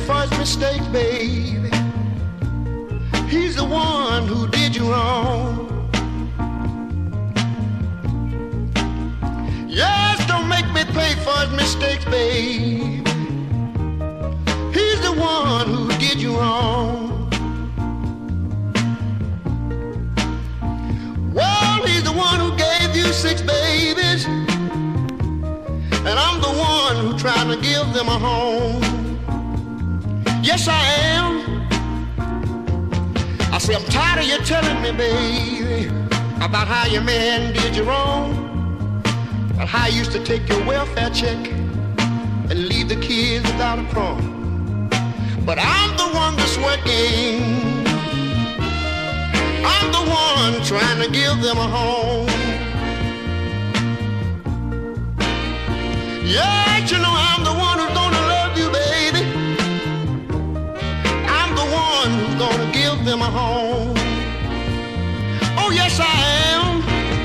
for his mistakes, baby. He's the one who did you wrong. Yes, don't make me pay for his mistakes, baby. He's the one who did you wrong. Well, he's the one who gave you 6 babies, and I'm the one who trying to give them a home. Yes, I am. I say I'm tired of you telling me, baby, about how your man did you wrong, about how you used to take your welfare check and leave the kids without a crumb. But I'm the one that's working. I'm the one trying to give them a home. Yeah, you know I'm the one who's gonna love you, baby. I'm the one who's gonna give them a home. Oh, yes, I am.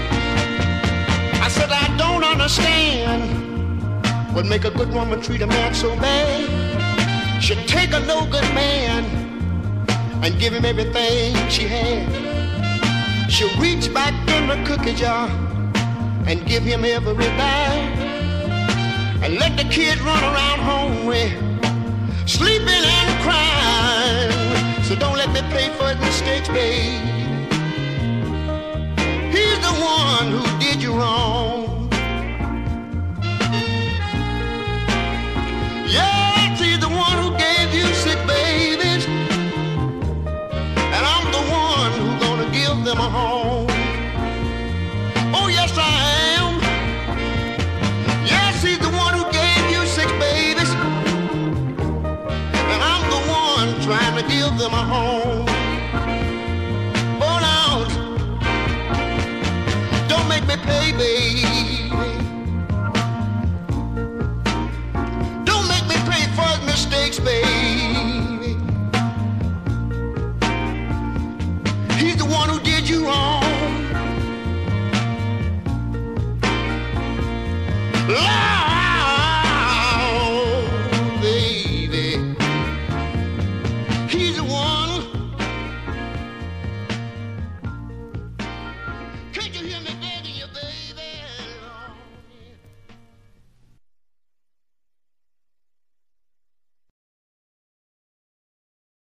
I said I don't understand what make a good woman treat a man so bad. She'll take a no good man and give him everything she had. She'll reach back in the cookie jar and give him every bag, and let the kids run around hungry, sleeping and crying. So don't let me pay for his mistakes, baby. He's the one who did you wrong. Yes, he's the one who gave you 6 babies, and I'm the one who's gonna give them a home. Oh, yes, I am. Yes, he's the one who gave you 6 babies, and I'm the one trying to give them a home. Oh, now, don't make me pay, baby. Don't make me pay for his mistakes, baby. He's the one who did you wrong. Lord, baby, he's the one